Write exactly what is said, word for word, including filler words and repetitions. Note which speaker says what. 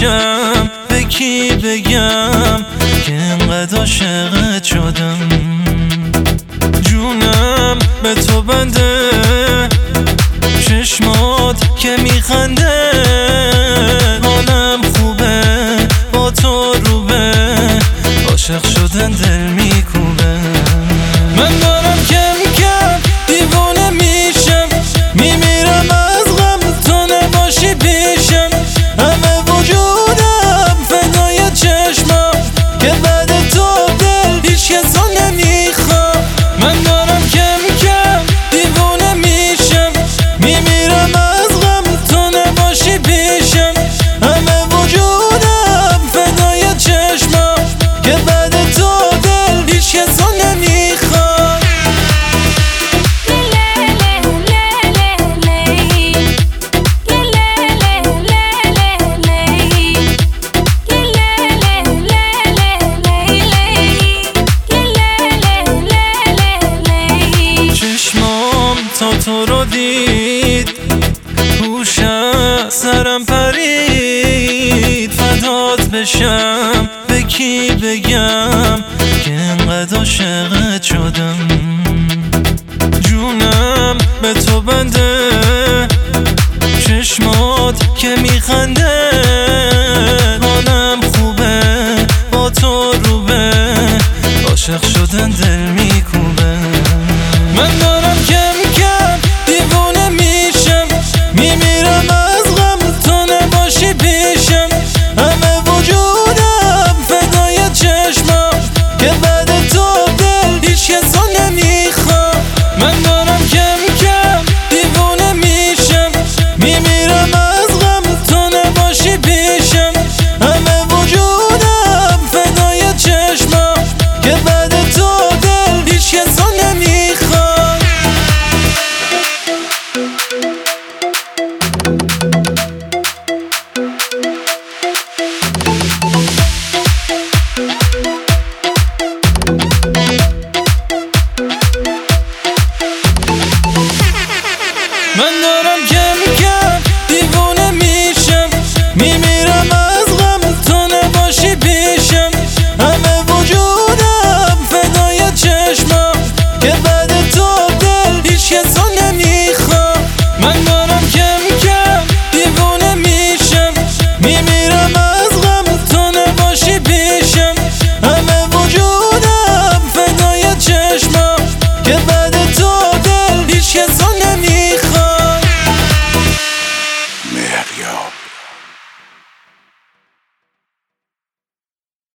Speaker 1: بشم به کی بگم که انقدر عاشقت شدم؟ جونم به تو بنده، چشمات که میخنده، حالم خوبه با تو روبه، عاشق شدن دل میکوبه. من دارم کم کم دیوونه میشم، میمیرم از غم تو نباشی پیشم. همه وجودم فدای چشمم که بعد تو دل هیچ کسا نمیخوام. من دارم کم کم دیوونه میشم، میمیرم از غم تو نباشی پیشم. همه وجودم فدای چشمم که بعد تو دل هیچ کسا نمیخوام. تا تو رو دید هوش سرم پرید، فدات بشم به کی بگم که انقدر عاشقت شدم؟ جونم به تو بنده، چشمات که میخنده، حالم خوبه با تو روبه، عاشق شدن دل میکوبه. من دارم کم کم دیوونه میشم، میمیرم از غم تو نباشی پیشم. همه وجودم فدای چشمم که بعد تو دل هیچ کسا نمیخوام. من دارم کم کم دیوونه میشم، میمیرم از غم تو نباشی پیشم. همه وجودم فدای چشمم که